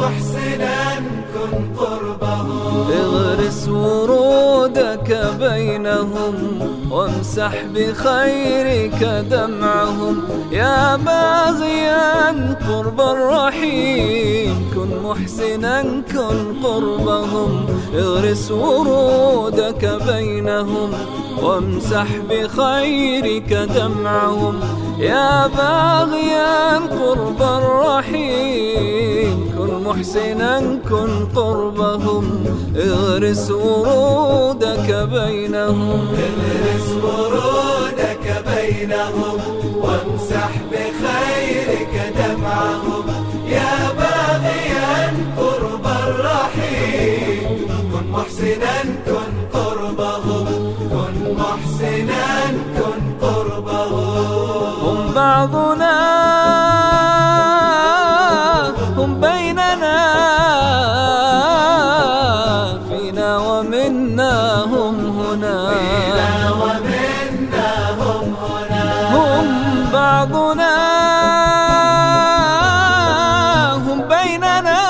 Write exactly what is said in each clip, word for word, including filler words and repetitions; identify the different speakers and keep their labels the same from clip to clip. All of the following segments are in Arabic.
Speaker 1: محسنا كن قربهم.
Speaker 2: اغرس ورودك بينهم وامسح بخيرك دمعهم. يا باغيا قرب الرحيم كن محسنا كن قربهم. اغرس ورودك بينهم وامسح بخيرك دمعهم. يا باغيا قرب الرحيم كن محسنا كن قربهم. اغرس ورودك بينهم.
Speaker 1: اغرس ورودك بينهم وامسح بخيرك دمعهم. يا باغيا قرب الرحيم كن محسنا كن قربهم. كن محسنا كن قربهم.
Speaker 2: هم بعضنا هم بيننا فينا ومنا هم هنا.
Speaker 1: فينا ومنا هم هنا.
Speaker 2: هم بعضنا هم بيننا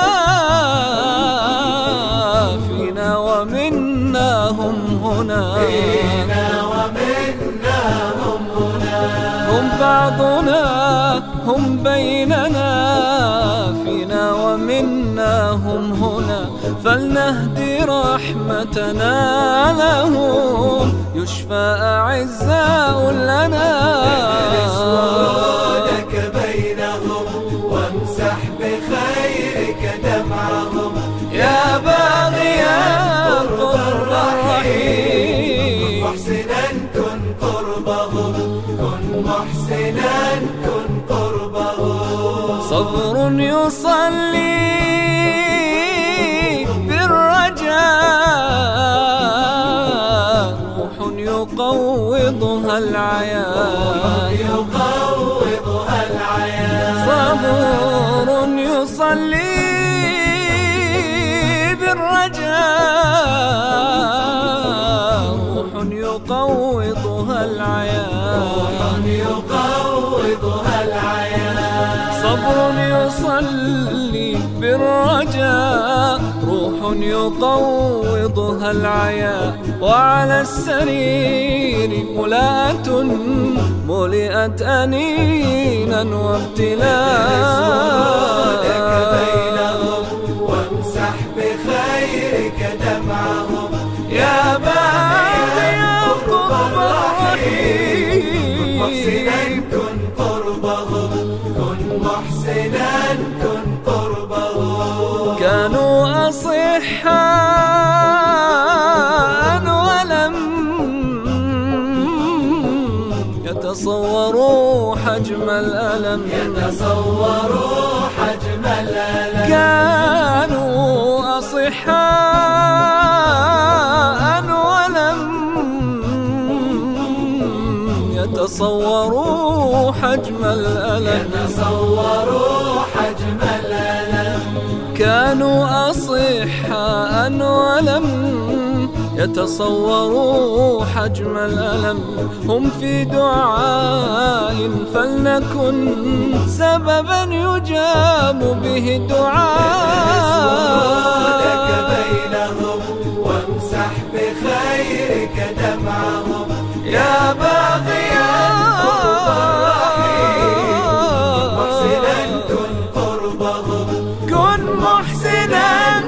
Speaker 2: فينا ومنا هم هنا.
Speaker 1: فينا ومنا هم هنا.
Speaker 2: هم بعضنا هم بيننا فينا ومنا هم هنا. فلنهدي رحمتنا لهم يشفى أعزاء لنا.
Speaker 1: اغرس ورودك بينهم وامسح بخيرك دمعهم.
Speaker 2: يا باغيا قرب الرحيم
Speaker 1: محسنا كن قربهم. كن محسنا كن قربهم.
Speaker 2: صبر يصلي بالرجاء روح يقوضها العيان.
Speaker 1: يقوضها العيان.
Speaker 2: صبر يصلي بالرجاء روح يقوضها العيان.
Speaker 1: يقوضها العيان.
Speaker 2: صبر يصلي بالرجاء روح يقوضها العيا. وعلى السرير ملاءة ملئت أنينا وابتلاء.
Speaker 1: بينهم وامسح بخيرك دمعهم. يا باغيا قرب الرحيم محسنا كن قربهم. كن محسنا كن قربهم.
Speaker 2: كانوا أصحاء ولم يتصوروا حجم الألم.
Speaker 1: يتصوروا حجم الألم.
Speaker 2: كانوا أصحاء ولم يتصوروا حجم الألم.
Speaker 1: يتصوروا حجم الألم.
Speaker 2: كانوا أصحاء ولم يتصوروا حجم الألم. هم في دعاء فلنكن سببا يجاب به الدعاء.
Speaker 1: بينهم وامسح بخيرك دمعهم. يا باغيا قرب الرحيم محسنا كن قربهم.
Speaker 2: كن محسنا